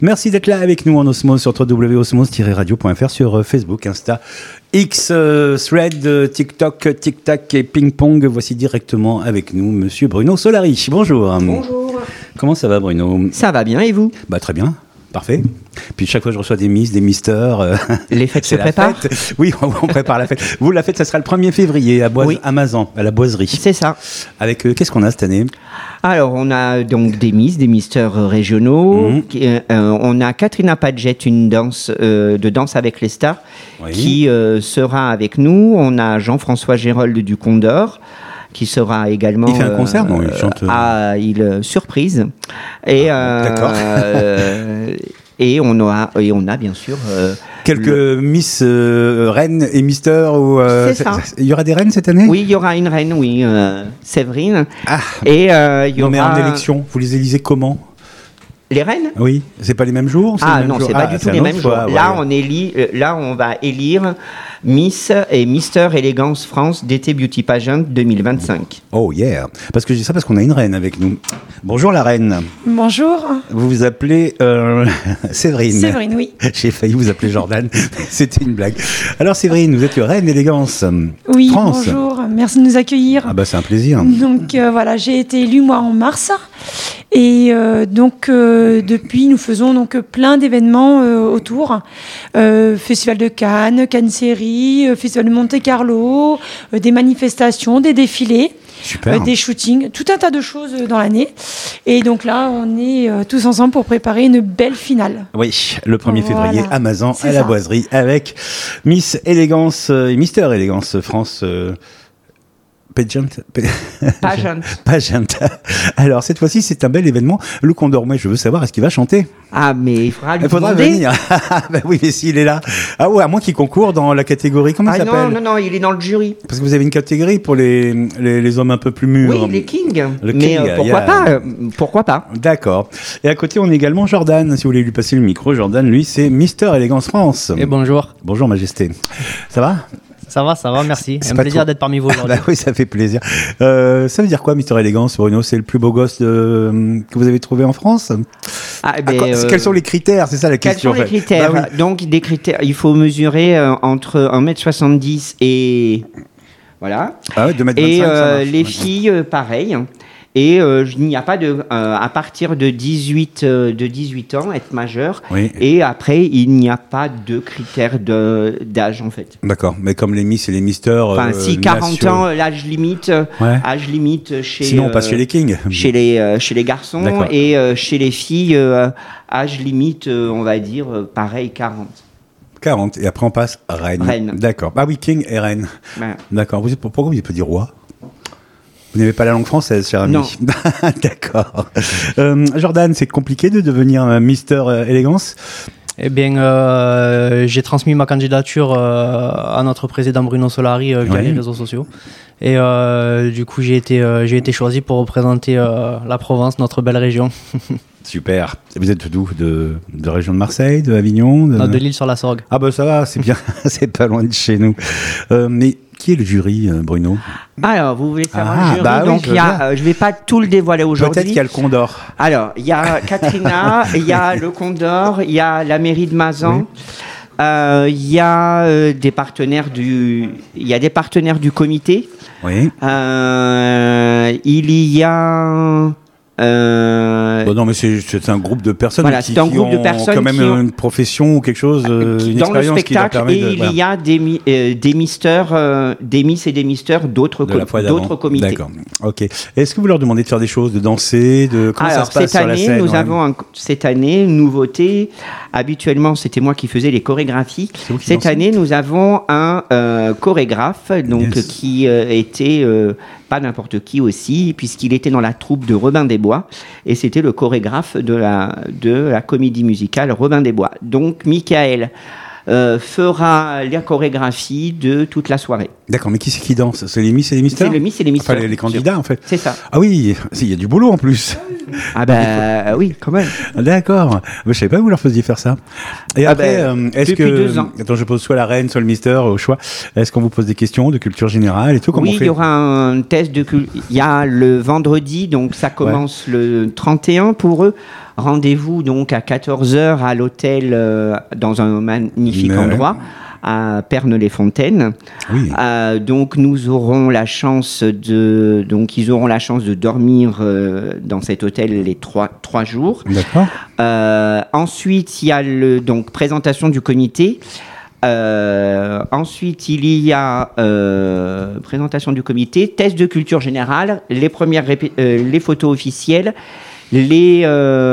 Merci d'être là avec nous en Osmose sur www.osmose-radio.fr, sur Facebook, Insta, X, Thread, TikTok, Tic-Tac et Ping Pong. Voici directement avec nous Monsieur Bruno Solari. Bonjour. Bonjour. Comment ça va, Bruno ? Ça va bien, et vous ? Très bien. Parfait. Puis chaque fois je reçois des Miss, des Misters. Les fêtes se préparent ? Oui, on prépare la fête. Vous, la fête, ça sera le 1er février à Mazan, à la Boiserie. C'est ça. Avec qu'est-ce qu'on a cette année ? Alors, on a donc des Miss, des Misters régionaux. On a Katrina Padgett, une danse de Danse avec les stars, qui sera avec nous. On a Jean-François Gérold du Condor, qui sera également... Il fait un concert, non ? Il chante... surprise. Et, d'accord. et on a bien sûr... quelques Miss reines et Mister c'est ça. Il y aura des reines cette année ? Oui, il y aura une reine, Séverine. Et il y aura... Mais en élection, vous les élisez comment ? Les reines ? Oui, c'est pas les mêmes jours ? Non, c'est pas du tout les mêmes jours. Là, on va élire Miss et Mister Élégance France d'été Beauty Pageant 2025. Oh yeah. Parce que je dis ça parce qu'on a une reine avec nous. Bonjour la reine. Bonjour. Vous vous appelez Séverine. Séverine, oui. J'ai failli vous appeler Jordan. C'était une blague. Alors Séverine, vous êtes reine d'élégance France. Bonjour. Merci de nous accueillir. C'est un plaisir. Donc voilà, j'ai été élue moi en mars. Et depuis, nous faisons donc plein d'événements autour. Festival de Cannes, Cannes Série, Festival de Monte-Carlo, des manifestations, des défilés. Super. Des shootings, tout un tas de choses dans l'année. Et donc là, on est tous ensemble pour préparer une belle finale. Oui, le 1er février à Mazan, à la Boiserie, avec Miss Élégance et Mister Élégance France. Pageant. Alors, cette fois-ci, c'est un bel événement. Le Condor, moi, je veux savoir, est-ce qu'il va chanter ? Mais il faudra lui demander. Venir. Oui, mais s'il est là. À moins qu'il concourt dans la catégorie, comment il s'appelle ? Non, il est dans le jury. Parce que vous avez une catégorie pour les hommes un peu plus mûrs. Oui, les kings. Pourquoi pas ? D'accord. Et à côté, on a également Jordan. Si vous voulez lui passer le micro, Jordan, lui, c'est Mister Élégance France. Et bonjour. Bonjour, Majesté. Ça va ? Ça va, merci. C'est un plaisir d'être parmi vous aujourd'hui. Oui, ça fait plaisir. Ça veut dire quoi, Mister Élégance, Bruno ? C'est le plus beau gosse que vous avez trouvé en France ? Quels sont les critères ? C'est ça la question. Quels sont les critères ? Donc, des critères, il faut mesurer entre 1m70 et... Voilà. 2m25, et ça marche. les filles, pareil. Et il n'y a pas à partir de 18 ans, être majeur. Oui. Et après, il n'y a pas de critères d'âge, en fait. D'accord. Mais comme les Miss et les Misters... si 40 ans, l'âge limite, chez... Sinon, on passe chez les Kings. Chez les garçons. D'accord. Et chez les filles, âge limite, on va dire, pareil, 40. 40. Et après, on passe reine. D'accord. King et reine. D'accord. Pourquoi vous n'avez pas dit roi ? Vous n'avez pas la langue française, cher ami ? Non. D'accord. Jordan, c'est compliqué de devenir Mister Élégance ? Eh bien, j'ai transmis ma candidature à notre président Bruno Solari via les réseaux sociaux. Et du coup, j'ai été choisi pour représenter la Provence, notre belle région. Super. Vous êtes d'où ? De région de Marseille, de Avignon ? De l'Île-sur-la-Sorgue. Ça va, c'est bien. C'est pas loin de chez nous. Mais qui est le jury, Bruno ? Alors, vous voulez savoir le jury ? Donc, je vais pas tout le dévoiler aujourd'hui. Peut-être qu'il y a le Condor. Alors, il y a Katrina, il y a le Condor, il y a la mairie de Mazan. Il y a des partenaires du comité. Oui. Il y a... non, mais c'est un groupe de personnes qui ont quand même une profession ou quelque chose, une dans le expérience qui leur spectacle. permet Il y a des misters, des Miss et des Misters d'autres comités. D'accord. Ok. Est-ce que vous leur demandez de faire des choses, de danser, comment ça se passe sur la scène ? Cette année, une nouveauté. Habituellement, c'était moi qui faisais les chorégraphies. Cette année, nous avons un chorégraphe qui était pas n'importe qui aussi, puisqu'il était dans la troupe de Robin des Bois, et c'était le chorégraphe de la comédie musicale Robin des Bois. Donc, Michael fera la chorégraphie de toute la soirée. D'accord, mais qui c'est qui danse? C'est les Miss et les Misters? C'est les Miss et les Misters. Enfin, les candidats, en fait. C'est ça. Ah oui, il y a du boulot en plus. Ah bah oui, quand même. D'accord. Je savais pas que vous leur faisiez faire ça. Et après, est-ce depuis que 2 ans. Attends, je pose soit la reine, soit le Mister au choix. Est-ce qu'on vous pose des questions de culture générale et tout? Comment Oui, on fait? il y aura un test de culture. Il y a le vendredi, donc ça commence le 31 pour eux. Rendez-vous donc à 14h à l'hôtel dans un magnifique endroit à Pernes-les-Fontaines. Oui. Donc ils auront la chance de dormir dans cet hôtel les 3 jours. D'accord. Ensuite, il y a donc présentation du comité. Ensuite, il y a présentation du comité, test de culture générale, les premières les photos officielles, le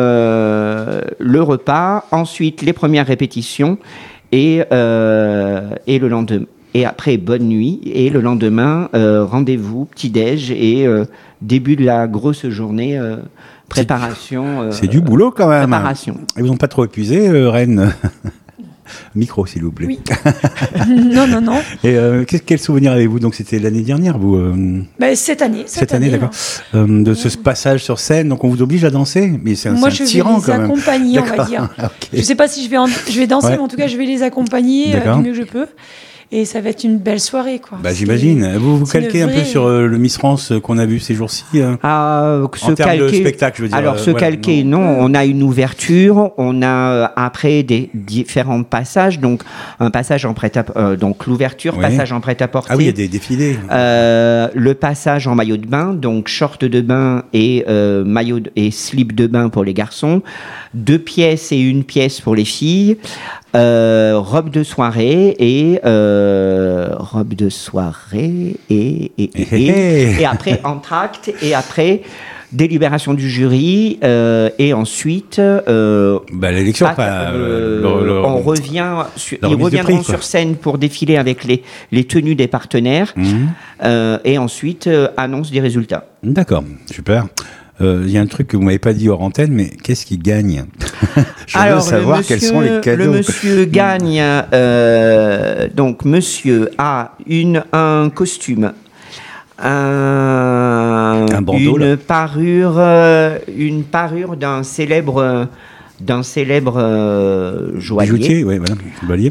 repas, ensuite les premières répétitions et le lendemain. Et après, bonne nuit. Et le lendemain, rendez-vous, petit-déj et début de la grosse journée, préparation. C'est du boulot quand même. Préparation. Ils vous ont pas trop épuisé, Reine? Micro, s'il vous plaît. Oui. Non. Et quel souvenir avez-vous? Donc c'était l'année dernière, vous Cette année. Cette année, d'accord. De ce passage sur scène, donc on vous oblige à danser, mais c'est un tyran quand même. Moi, je vais les accompagner, on va dire. Okay. Je sais pas si je vais danser, mais en tout cas, je vais les accompagner du mieux que je peux. Et ça va être une belle soirée, quoi. Bah, j'imagine. Vous calquez un peu sur le Miss France qu'on a vu ces jours-ci en termes de spectacle, je veux dire. Alors, calquer, non. On a une ouverture, on a après des différents passages. Donc, un passage en donc l'ouverture, passage en prêt-à-porter. Ah oui, il y a des défilés. Le passage en maillot de bain, donc short de bain et maillot et slip de bain pour les garçons. 2 pièces et 1 pièce pour les filles. Robe de soirée et après entracte et après délibération du jury et ensuite l'élection on revient ils reviendront sur scène pour défiler avec les tenues des partenaires et ensuite annonce des résultats. D'accord, super. Il y a un truc que vous m'avez pas dit hors antenne, mais qu'est-ce qui gagne? Je veux savoir quels sont les cadeaux. Le monsieur gagne, donc monsieur a un costume, un bandeau, une parure d'un célèbre joaillier. Oui, voilà, joaillier.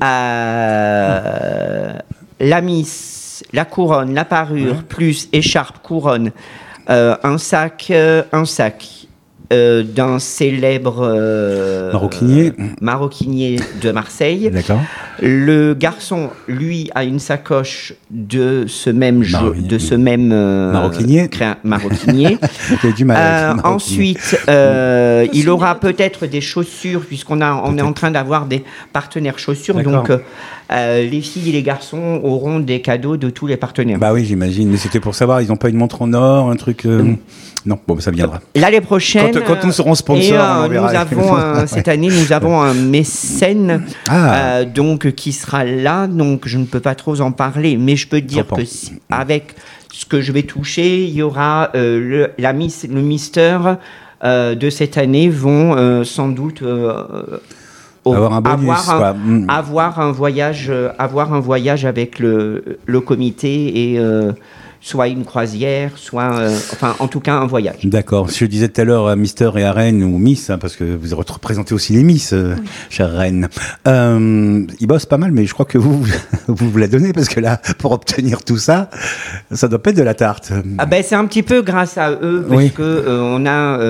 La miss, la couronne, la parure, plus écharpe, couronne. Un sac d'un célèbre maroquinier de Marseille. D'accord. Le garçon, lui, a une sacoche de ce même maroquinier. Ensuite, il aura peut-être des chaussures, puisqu'on est en train d'avoir des partenaires chaussures. D'accord. Donc, les filles et les garçons auront des cadeaux de tous les partenaires. Bah oui, j'imagine. Mais c'était pour savoir, ils n'ont pas une montre en or, un truc... Non, bon, ça viendra. L'année prochaine... Quand nous serons sponsors, cette année, nous avons un mécène donc, qui sera là. Donc, je ne peux pas trop en parler, mais je peux dire que avec ce que je vais toucher, il y aura le Mister de cette année vont sans doute... avoir un bonus, avoir un voyage avec le comité et soit une croisière, soit en tout cas un voyage. D'accord. Je disais tout à l'heure à Mister et à Reine ou Miss, parce que vous représentez aussi les Miss, chère Reine. Ils bossent pas mal, mais je crois que vous la donnez, parce que là, pour obtenir tout ça, ça doit pas être de la tarte. C'est un petit peu grâce à eux, parce que on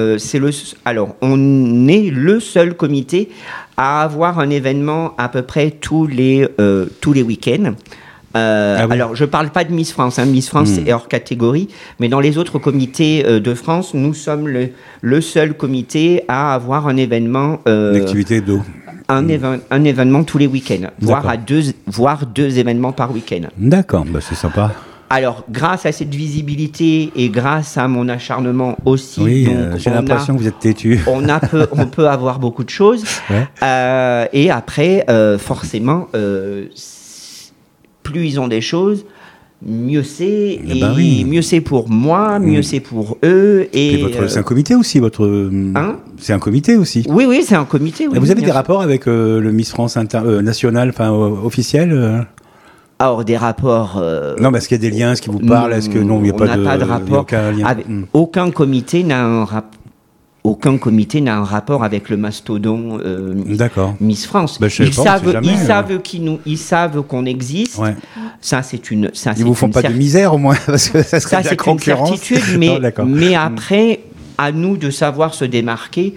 est le seul comité à avoir un événement à peu près tous les week-ends. Alors, je ne parle pas de Miss France. Miss France est hors catégorie. Mais dans les autres comités de France, nous sommes le seul comité à avoir un événement... L'activité d'eau. Un événement tous les week-ends. Voire 2 événements par week-end. D'accord, c'est sympa. Alors, grâce à cette visibilité et grâce à mon acharnement aussi, j'ai l'impression que vous êtes têtu. On peut avoir beaucoup de choses. Et après, forcément... plus ils ont des choses, mieux c'est. Mieux c'est pour moi, mieux c'est pour eux. Et c'est un comité aussi, c'est un comité aussi. Oui, c'est un comité. Oui, vous avez des rapports avec le Miss France national, officiel Alors, des rapports... non, mais est-ce qu'il y a des liens? Est-ce qu'ils vous parlent? Est-ce que non, il n'y a pas de... On n'a pas de rapport. Aucun comité n'a un rapport. Aucun comité n'a un rapport avec le mastodon Miss France. Ben, Ils savent qu'on existe. Ouais. Ça, c'est une. Ça, ils vous font pas de misère au moins, parce que ça serait de la concurrence. Une certitude, mais après, à nous de savoir se démarquer.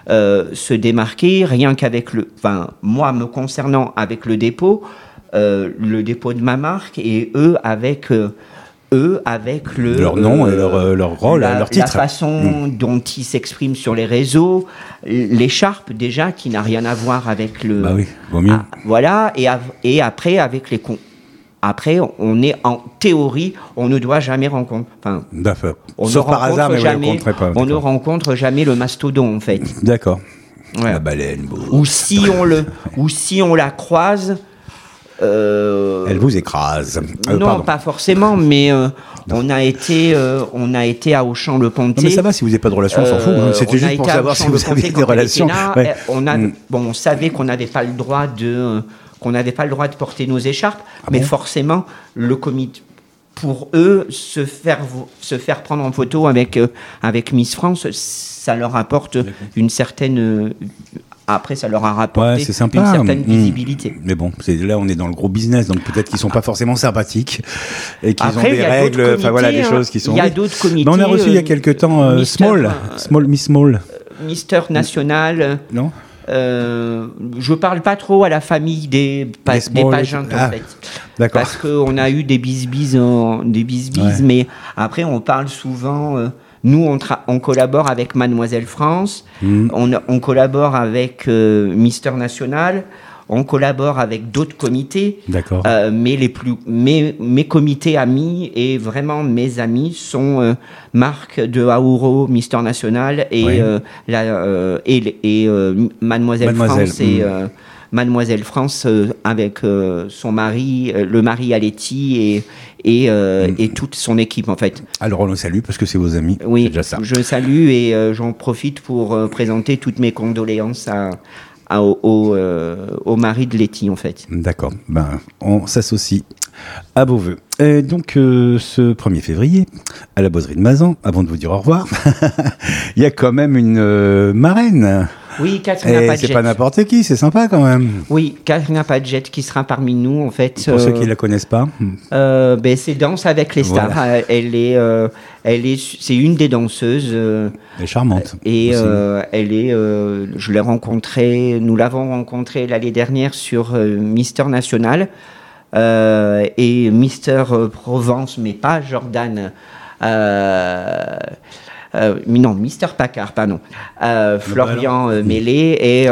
Rien qu'avec le. Enfin, moi, me concernant avec le dépôt de ma marque, et eux avec leur nom et leur rôle, leur titre. La façon dont ils s'expriment sur les réseaux, l'écharpe déjà qui n'a rien à voir avec le. Bah oui, vaut mieux. Voilà, et après avec les Après, on est en théorie, on ne doit jamais rencontrer. Enfin, d'accord. Sauf par hasard, mais on ne rencontre jamais le mastodon en fait. D'accord. Ouais. La baleine. Ou si on la croise. Elle vous écrase. Non, pas forcément, mais on a été à Auchan-le-Pontet. Non, mais ça va, si vous n'avez pas de relation, on s'en fout. Hein. C'était juste pour savoir si vous aviez des relations. Ouais. On savait qu'on n'avait pas le droit de porter nos écharpes, mais forcément, le comité, pour eux, se faire prendre en photo avec Miss France, ça leur apporte une certaine. Après, ça leur a rapporté une certaine visibilité. Mais bon, là, on est dans le gros business, donc peut-être qu'ils sont pas forcément sympathiques et qu'ils ont des règles, enfin voilà, des choses qui sont. Il y a d'autres comités. Mais on a reçu il y a quelque temps Miss Small. Mister National. Non. Je parle pas trop à la famille des pageantes en fait. D'accord. Parce qu'on a eu des bisbises, mais après on parle souvent. Nous, on collabore avec Mademoiselle France, on collabore avec Mister National, on collabore avec d'autres comités. D'accord. Mes comités amis et vraiment mes amis sont Marc de Haouro, Mister National et Mademoiselle France et Mademoiselle France avec son mari, le mari Aletti et toute son équipe en fait. Alors on le salue parce que c'est vos amis. Oui, c'est déjà ça. Je salue et j'en profite pour présenter toutes mes condoléances au mari de Letty en fait. D'accord, on s'associe à vos voeux. Et donc ce 1er février, à la Boiserie de Mazan, avant de vous dire au revoir, il y a quand même une marraine. Oui, Catherine Padgett. C'est pas n'importe qui, c'est sympa quand même. Oui, Catherine Padgett qui sera parmi nous en fait. Pour ceux qui ne la connaissent pas. C'est Danse avec les stars. Voilà. C'est une des danseuses. Elle est charmante. Et nous l'avons rencontrée l'année dernière sur Mister National et Mister Provence, mais pas Jordan. Mister Paccard, pardon. Florian Mélé est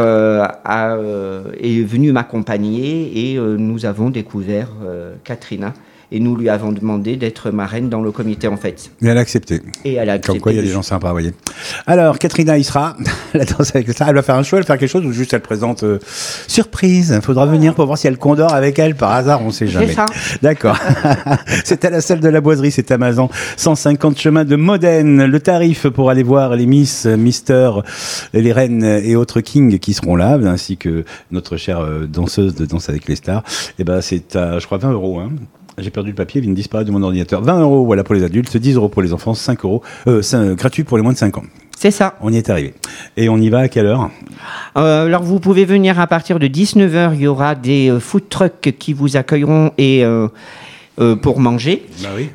venu m'accompagner et nous avons découvert Katrina. Et nous lui avons demandé d'être marraine dans le comité, en fait. Et elle a accepté. Comme quoi, il y a des gens sympas, vous voyez. Alors, Katrina, il sera. La danse avec ça. Elle va faire un show, elle va faire quelque chose ou juste elle présente surprise. Il faudra venir pour voir si elle Condor avec elle. Par hasard, on ne sait jamais. C'est ça. D'accord. C'est à la salle de la Boiserie, c'est Amazon. 150 chemin de Modène. Le tarif pour aller voir les Miss, Mister, les reines et autres kings qui seront là, ainsi que notre chère danseuse de Danse avec les stars. C'est à, je crois, 20 €. Hein. J'ai perdu le papier, il vient de disparaître de mon ordinateur. 20 € voilà, pour les adultes, 10 € pour les enfants, 5 €, gratuit pour les moins de 5 ans. C'est ça. On y est arrivé. Et on y va à quelle heure ? Alors, vous pouvez venir à partir de 19h. Il y aura des food trucks qui vous accueilleront et pour manger. Bah oui.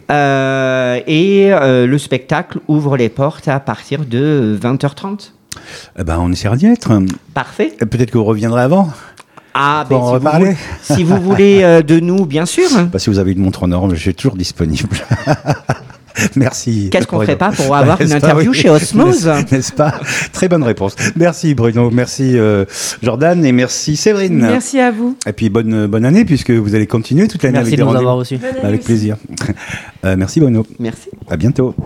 Le spectacle ouvre les portes à partir de 20h30. On essaiera d'y être. Parfait. Peut-être que vous reviendrez avant. Pour en reparler. Si vous voulez de nous, bien sûr. Si vous avez une montre en or, je suis toujours disponible. Merci. Qu'est-ce qu'on ne ferait pas pour avoir une interview chez Osmose ? N'est-ce pas ? Très bonne réponse. Merci Bruno, merci Jordan et merci Séverine. Merci à vous. Et puis bonne année puisque vous allez continuer toute l'année avec des rendez-vous. Merci de nous avoir reçus. Avec plaisir. Merci Bruno. Merci. À bientôt.